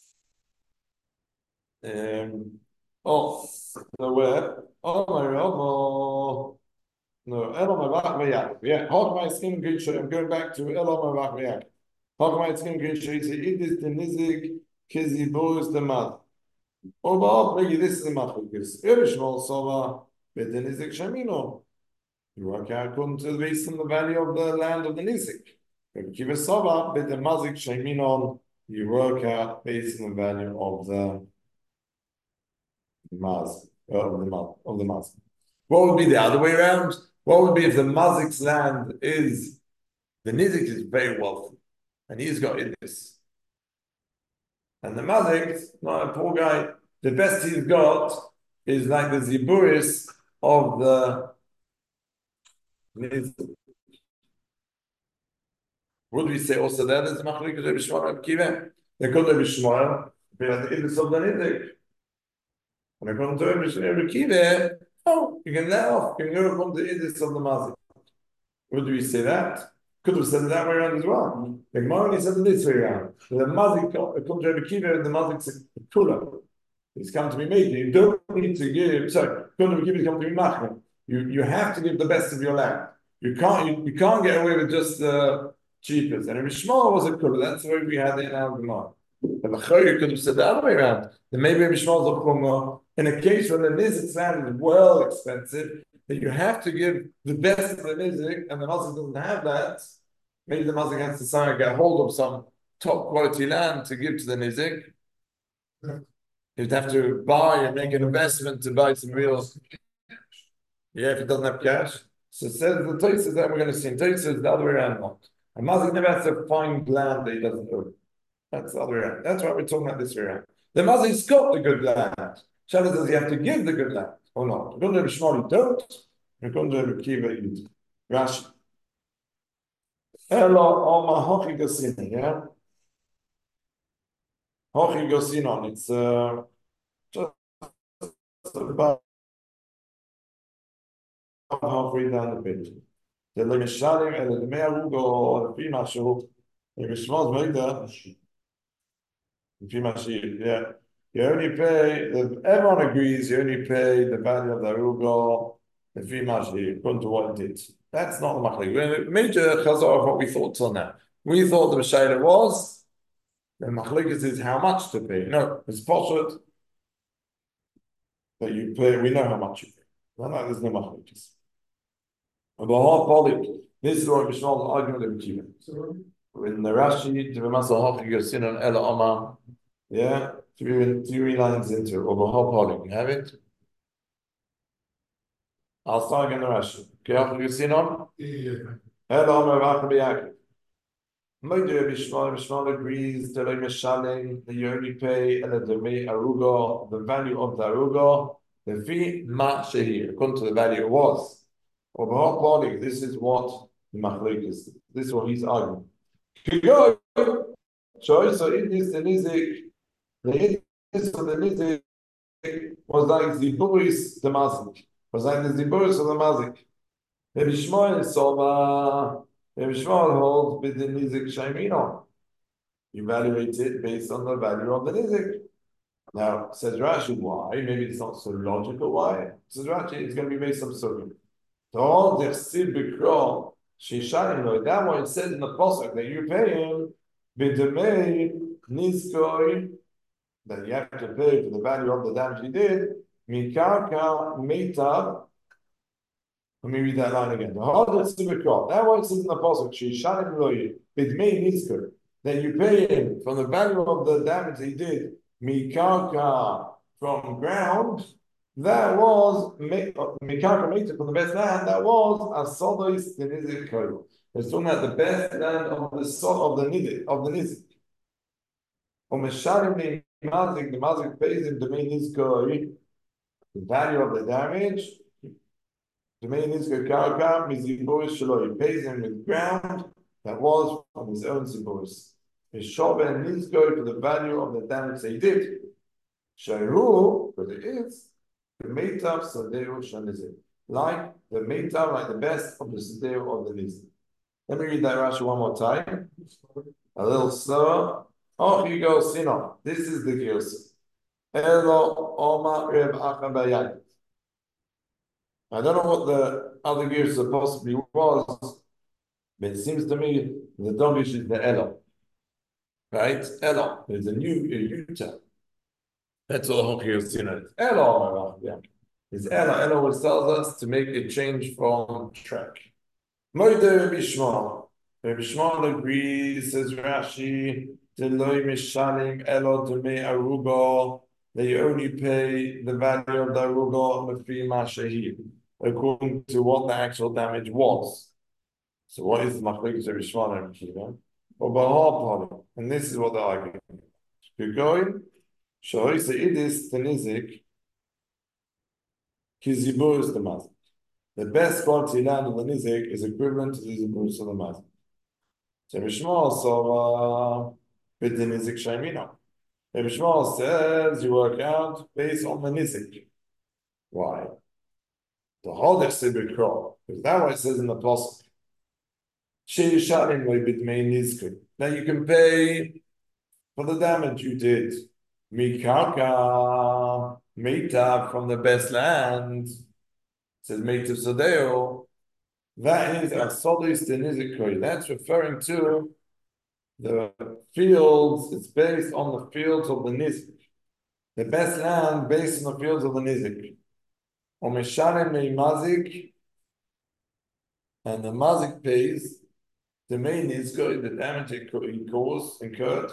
it? Um, oh, so where? Oh my God, oh. No, Elam Avach Vayak. Yeah, Hog my skin good shirt. I'm going back to Elam Avach Vayak. Hog my skin good shirt. It is the Nizik, Kizi Boris the Mad. Oh, but maybe this is the Mad because Erishmal Sova, but the Nizik Shamino. You work out according to the based on the value of the land of the Nizik. If you give a Sova, but the Mazik Shaminon, you work out based on the value of the Maz, of the Maz, of the Maz. What would be the other way around? What would be if the Mazik's land is, the Nizik is very wealthy, and he's got this. And the Mazik, not a poor guy, the best he's got is like the Ziburis of the Nizik. Would we say also that is Machlik Rebbe Shmuel Rebbe Kiva? They call Rebbe Shmuel, but at the Ibis of the Nizik. And according to Rebbe Kiva, oh, you can let off, you can go from the Ibis of the Mazik. Would we say that? Could have said it that way around as well. The Gemara only said it this way around. The Mazik comes to Rebbe Kiva and the Mazik says, Kula. He's come to be made. You don't need to give, sorry, Rebbe Kiva is come to be Machman. You, you have to give the best of your land. You can't, you, you can't get away with just the uh, cheapest. And Rebbe Shmuel was a Kula. That's the way we had it in our Gemara. The Machoyer could have said the other way around. Then maybe Rebbe Shmuel is a Kula. In a case where the Nizik's land is well expensive, that you have to give the best of the Nizik, and the Mazik doesn't have that, maybe the Mazik has to somehow get hold of some top quality land to give to the Nizik. You'd have to buy and make an investment to buy some real. Yeah, if he doesn't have cash. So it says the Tosfos that we're going to see. Tosfos the other way around. A Mazik never has to find land that he doesn't own. That's the other way around. That's what we're talking about this way around. The Mazik's got the good land. Shabbos says you have to give the good land. Or not. According to Rebbe Shmuel, you don't. According to Rebbe Kiva, you do. Rashi. Elo Oma Hochi Gosina, yeah? Hochi Gosinon. It's uh, just about halfway down the page. The Lemishalim and the Me'arugo or the Fima Shu. Rebbe Shmuel's made that. Fima Shu, yeah. You only pay, the, everyone agrees you only pay the value of the Rugo, the Fimashi, according to what it is. That's not the Machlik. We made a chazor of what we thought till now. We thought the Meshayla was, the Machlik is how much to pay. No, it's Poshut that you pay, we know how much you pay. No, no, there's no Machlik. The whole poly, this is what Mishmal argument of Kiva. In the Rashi, the Masal Hochi Yosin on Ela Oma, yeah. Three, three lines into or the whole poly. You have it? I'll start again the Rashi. Okay, you see on? Hello, Mavach B'Yakov. Moeder Bishmal Bishmal agrees that I'm Mishalim, that you only pay and the me arugo, the value of the arugo, the fee ma shehir, according to the value it was. Or the whole poly, this is what the Machlik is. This is what he's arguing. Go. So it is the Nizik. The Nizik of the Nizik was like the Ziburis the Mazik. Was like the Ziburis of the Mazik. Rebbe Shmuel is Sova. Rebbe Shmuel holds with the Nizik Shaimino. Evaluate it based on the value of the Nizik. Now, says Rashi, why? Maybe it's not so logical. Why? Says Rashi, it's going to be based on Sugim. So all the Chsid B'Kro, Shishanim, that one it says in the Pasuk that you pay him, B'Demei Nizkoi, that you have to pay for the value of the damage he did, Mikarka Meitab. Let me read that line again. The harder Sibikot. That one says in the Pasuk, Shishanim Loyi, B'Demei Nizkoi, that you pay him from the value of the damage he did, Mikarka from ground, that was Mikaka Mita from the best land, that was Asolis the Nizik Koil. It's talking about the best land of the soul of the Nizik, of the Nizik. Or Mesharim the Mazik, the Mazik pays him the main Nizkoi, the value of the damage. The main Nizkoi Karaka, Miziboris Shaloi, he pays him with ground that was from his own Ziboris. His Shoben Nizkoi for the value of the damage that he did. Shairu, but it is the Meitav Sadeu Shanizik. Like the Meitav, like the best of the Sadeu of the Nizik. Let me read that Rashi one more time. A little slower. Oh, here you go, Sino. This is the Girsa. Elo Oma Reb Achabayayit. I don't know what the other Girsa possibly was, but it seems to me the Domish is the Elo. Right? Elo. There's a new Yuta. That's all here is Sino. Elo. Yeah. It's Elo. Elo which tells us to make a change from track. Moide Rabbi Shmuel. Rabbi Shmuel agrees, says Rashi, Deloi Mishalim Elo Deme Arugo. They only pay the value of the Arugo Mafi Mashahi, according to what the actual damage was. So what is the Machlekes Rabbi Shmuel and Rabbi Akiva? Or Bahar, and this is what they're arguing. You're going, Shahoisa Idis Tenizik, Kizibur is the Mazik. The best quality land of the Nizik is equivalent to the Ziburus of the Mazik. So Rabbi Shmuel saw with the Nizik Shaimino. Rabbi Shmuel says you work out based on the Nizik. Why? The Hodech Sibir Krol. Because that what it says in the Pasuk. Now you can pay for the damage you did. Mikaka, Meitav from the best land. Says Meitav Sadeo. That is Asolis the Nizikoi. That's referring to the fields. It's based on the fields of the Nizik. The best land based on the fields of the Nizik. Or Meshalim Mei Mazik, and the Mazik pays the main Nizikoi, the damage he caused, incurred.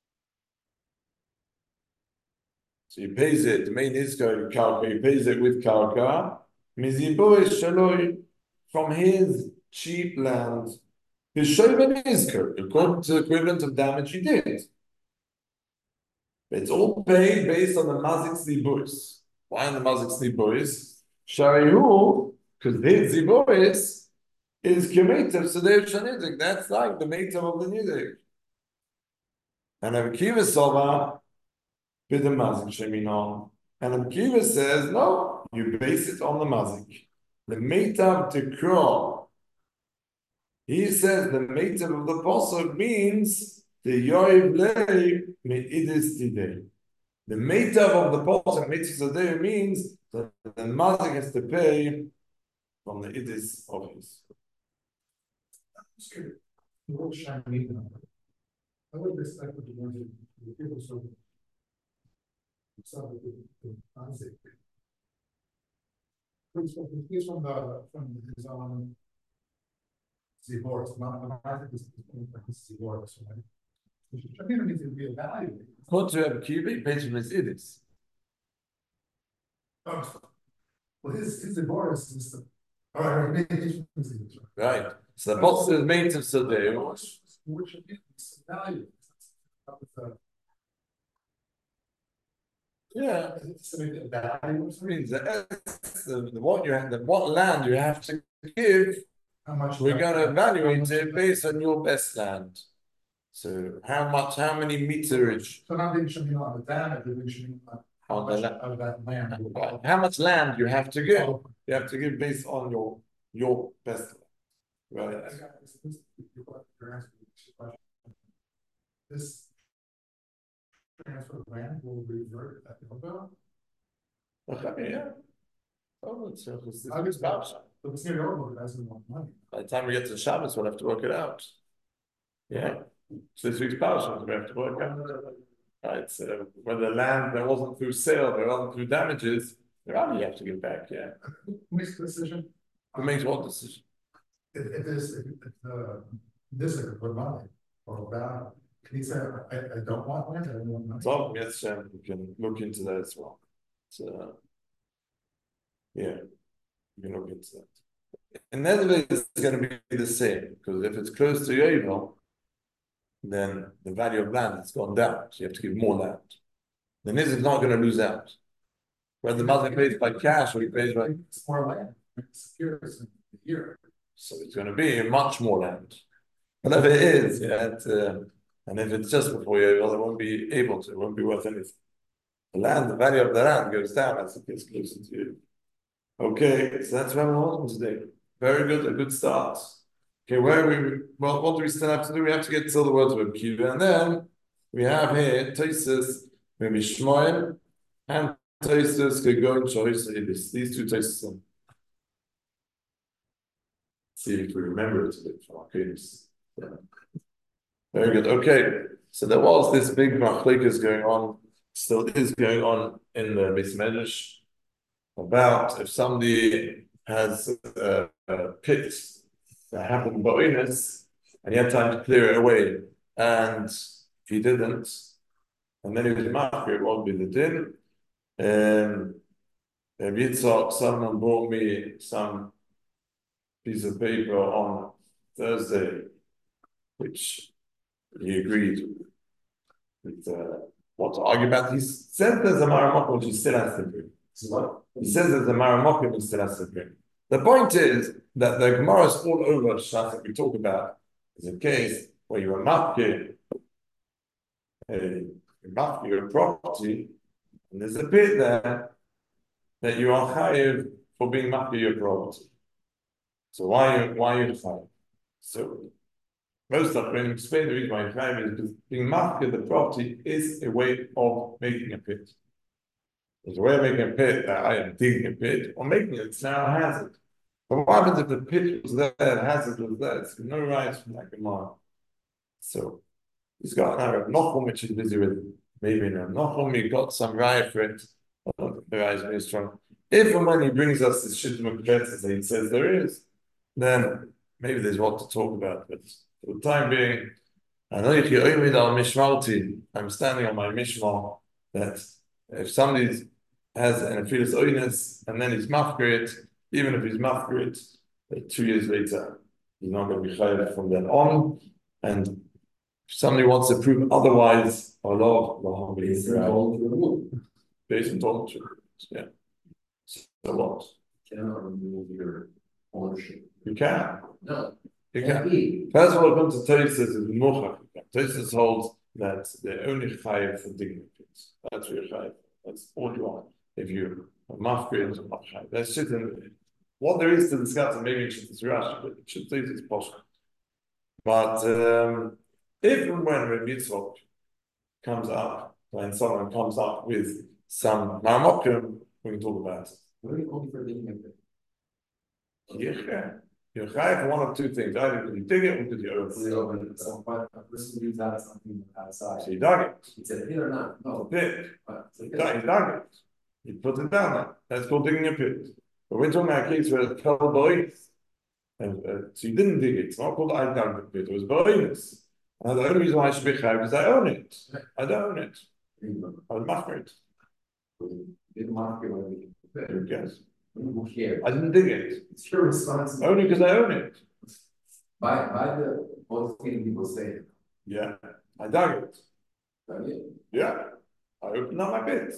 So he pays it, the main Nizikoi, Karka, he pays it with Karka. Mizibo is Shaloi, from his cheap land, his Shoven Nizikoi, according to the equivalent of damage he did. It's all paid based on the Mazik Ziburis. Why on the Mazik Ziburis? Sharihu, because his Ziburis is Kemetav Sadeh Shanizik. That's like the Metav of the Nizik. And Akiva Sova, with the Mazik Sheminon. And Akiva says, no, you base it on the Mazik. The Metav Tekro. He says the Metav of the Pasuk means the Yoiv Lei Me'idis Tidei. The Metav of the Pasuk, Metav Sadeh, means that the Mazik has to pay from the Idis of his. The word Shaimino. I would expect that the ones that people so some of the Mazik. He's from the from his own Ziboris, not I think this is Ziboris, right? Shaimino needs to be evaluated. According to Rabbi Akiva, he pays from his Idis. Oh, well, his his Ziboris is the all right, right. So the boss is made of Sadeh. Which is value. Yeah, it means that the, the what you have, the what land you have to give. How much we're going to evaluate it based on your best land. So how much, how many meterage? So not being shown on the damage, they're being on how much of that land. Right. How much land you have to give? You have to give based on your your best land. Right. This transfer of land will revert at the hotel. Okay, yeah. Oh, it's uh, it's, I it's guess but it's near over, it doesn't want money. By the time we get to Shabbos, we'll have to work it out. Yeah. So this week's Parsha, we have to work out. Right. So when the land that wasn't through sale, that wasn't through damages, the rabbi you have to give back. Yeah. Who makes the decision? Who makes what decision? If, if this, if, if uh, this is a good money or bad, can he say, I, I don't want land, I don't want money? So yes, um, we can look into that as well. So Yeah, you can look into that. In Netherlands, it's going to be the same because if it's close to Yovel, then the value of land has gone down. So you have to give more land. The Niz is not going to lose out. Whether the Muslim pays by cash or he pays by. It's more land, it's years and year. So it's going to be much more land. Whatever it is, yeah, it, uh, and if it's just before Yovel, it won't be able to, it won't be worth anything. The land, the value of the land goes down as it gets closer to you. Okay, so that's where we're on today. Very good, a good start. Okay, where we well, what do we still have to do? We have to get till the words of Q, and then we have here Tosis, maybe Shmoim, and Tosis Gegon Choice Idis. These two Tosis. See if we remember it a bit from our case. Yeah. Very good. Okay, so there was this big machlikas going on, still is going on in the Beis Medrash about if somebody has a, a pit that happened by Oinus and he had time to clear it away and he didn't, and then he was mafia, it won't be the din. And um, Yitzhak, someone brought me some piece of paper on Thursday, which he agreed with uh, what to argue about. He said there's a Maramok which he still has to do. What? He says there's a Maramok which still has to do. The point is that the Gemara is all over Shas that we talk about is a case where you're a mafkir, a mafkir property, and there's a bit there that you are chayiv for being mafkir your property. So why why are you chayiv? So most of when you explain the reason why you're chayiv is because being mafkir the property is a way of making a pit. There's a way of making a pit that I am digging a pit or making it, it's now a hazard. But what happens if the pit was there, the hazard was there? It's no rights from that Gemara. So he's got an Arab Nochum, which is busy with maybe no Nochum, he got some raya for it. I don't think the raya is very strong. If and when he brings us this shit that he says there is, then maybe there's what to talk about. But for the time being, I know if you're with our Mishmalti, I'm standing on my Mishmal that if somebody has an Afilis Oinus and then he's mafkir, even if he's mafkir, two years later, he's not going to be chayav from then on. And if somebody wants to prove otherwise, Allah, Allah, based on Torah, yeah. So what? You cannot remove your ownership. You can. No. You can. First of all, according to Tosis, is Mochach. Tosis holds that they're only chayav for dignities. That's what you're chayav. That's all you want. If you are mafkir, you're not chayav. That's shit in what there is to discuss, and maybe it should be Rashi, but it should say it's possible. But um, if and when Rabbi Yitzchok comes up, when someone comes up with some Marmokim, we can talk about it. What are you only for digging a pit? Yeah. You're chayav for one of two things. Either because you dig it or because you own it. So, but a person leaves out something outside. So you dug it. It's a pit or not? No. It's a pit. But it's a You pit. dug, you dug it. You put it down there. That's called digging a pit. But we're talking about a case where it's called boinus. And uh, so you didn't dig it. It's not called I dug the pit. It was boinus. And the only reason why I should be chayav is I own it. I don't own it. I was mafkir it. Big market when we Who cares? who cares? I didn't dig it. It's your responsibility. Only because I own it. By by the both things people say. Yeah. I dug it. Right? Yeah. I opened up my pit.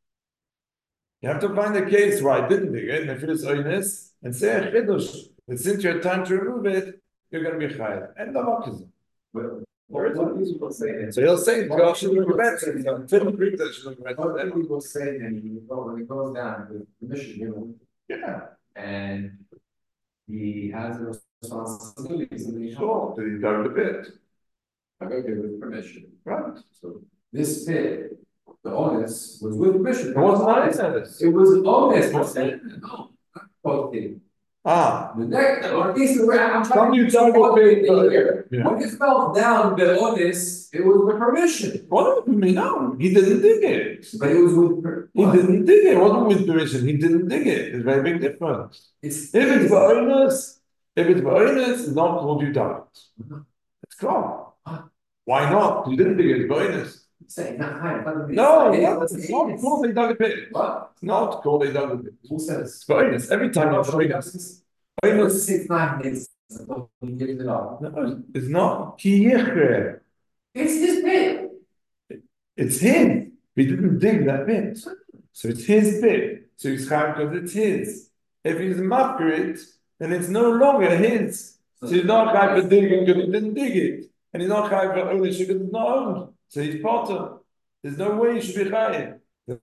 You have to find a case where I didn't dig it, and if it is oinus, and say a chidush, and since you had time to remove it, you're going to be chayav. And the makizim. Well, what what these people say? So he'll say, "God should look better." Didn't agree that should look What better. do people say then you go when it goes down with permission given Yeah. and he has the responsibilities and he Sure. Did he go to the pit? okay with permission. Right. So this pit, the onus was with permission. It wasn't honest. It was onus, but then no, okay. Ah. The next, or at least where I'm Some trying you to tell talk me- about here. Yeah. When it fell down the onus, it was with permission. What do you mean? No, he didn't dig it. But it was with per- He what? didn't dig it. It wasn't with permission. He didn't dig it. It's a very big difference. It's If it's bonus, if it's bonus, it's not called you dug it. Mhm. It's gone. Why not? You didn't dig it, it's bonus. Saying not high, but No, it's no, it's it's not it's- called a dog a bit. What? It's not called a dog a bit. Who says? It's bonus. Every time No, you're no, showing no, us. it's- Bonus is not his, so he gives it up. No, it's not. Ki yichre. It's his bit. It's his. We didn't dig that bit. So it's his bit. So he's chayav because it's his. If he's mafkir it, then it's no longer his. So he's not chayav for digging because he didn't dig it. And he's not chayav for ownership because it's not owned. So he's potter. There's no way he should be chayav.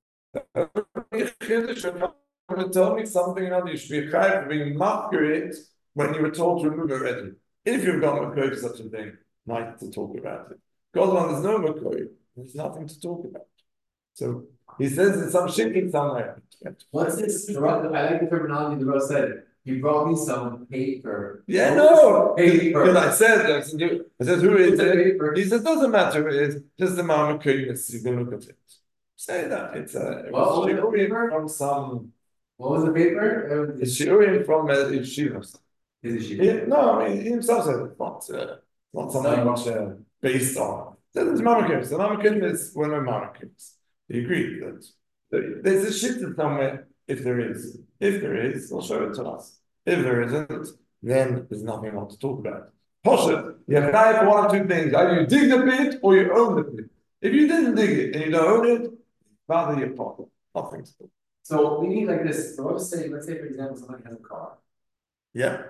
Tell me something else. You should be chayav for being mafkir it when you were told to remove it already. If you've got makoi for such a thing, nice to talk about it. Godman, there's no makoi. There's nothing to talk about. So he says in some shitting somewhere. What's this? The Rav- I like the terminology the Rav said. He brought me some paper. Yeah, no. Paper. Because I said, I said, I said, who is it? Paper. He says, doesn't matter who it is, just the Mama Kunis, you can look at it. Say that. It's a it What was the shiurim paper? from some What was the paper? it's shiurim from uh, Yeshivas. Is it she? He- No, I mean he himself said it's not uh, not something much uh, based on. So it's Mama Kunis. The Mama Kunis were no Mama Kunis. He agreed that that there's a shift somewhere. If there is, if there is, they'll show it to us. If there isn't, then there's nothing more to talk about. Poshet, you have to one of two things: either you dig the pit or you own the pit. If you didn't dig it and you don't own it, bother your pocket. Nothing to do. So we need like this. So let's say, let's say for example, somebody has a car Yeah.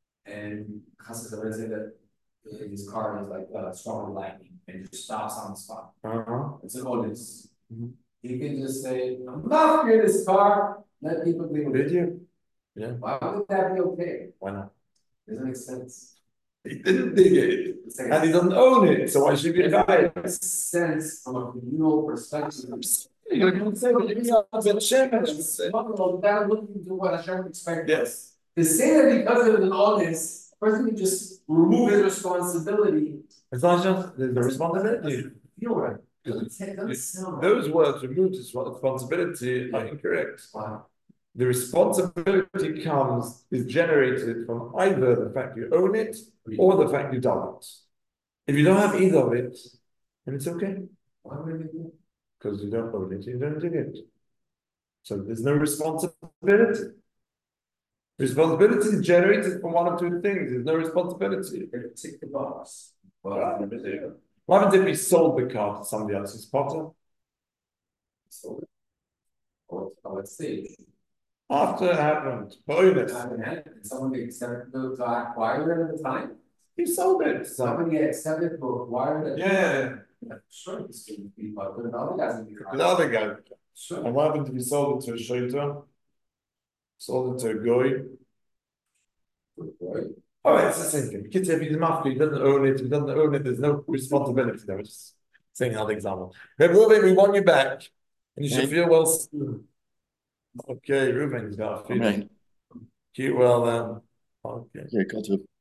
and Chassid, let's say that his car is like uh, strong lightning and it just stops on the spot. Uh-huh. It's an ordinance. Mhm. He can just say, I'm not here this car, let people deal with Did it. you? Why would that be okay? Why not? Doesn't make sense. He didn't dig it, It's like and he doesn't own it, so why should he it die? makes sense from a communal perspective. You're going to say, but you have a shemesh. That wouldn't do what Hashem expected. Yes. To say that because it was an honest, a person can just remove his responsibility. It's not just the, the responsibility. Feel right. Because Doesn't doesn't sound right. those words removed his responsibility are incorrect. Wow. The responsibility comes, is generated from either the fact you own it or the fact you done it. If you don't have either of it, then it's okay. Why would it be? Because you don't own it, you don't dig it. So there's no responsibility. Responsibility is generated from one of two things. There's no responsibility. Tick the box. What happened if we sold the car to somebody else's potter? So, or, or let's see. After it happened, bonus. Someone accepted to acquire it at the time. He sold it. So, Somebody accepted to acquire it. yeah, Yeah, sure, this can be, but the other guys will be. the other guy. Sure. And what happened if he sold it to a shoiter? Sold it to a goy? Right. Oh, it's the same thing. Kids, if he's mafia, he doesn't own it, he doesn't own it, there's no responsibility there. Just saying another example. Hey, Ruben, we want you back. And you should feel well soon. Okay, Ruben, he's got a feeling. Right. Keep well then. Okay. Yeah, got to.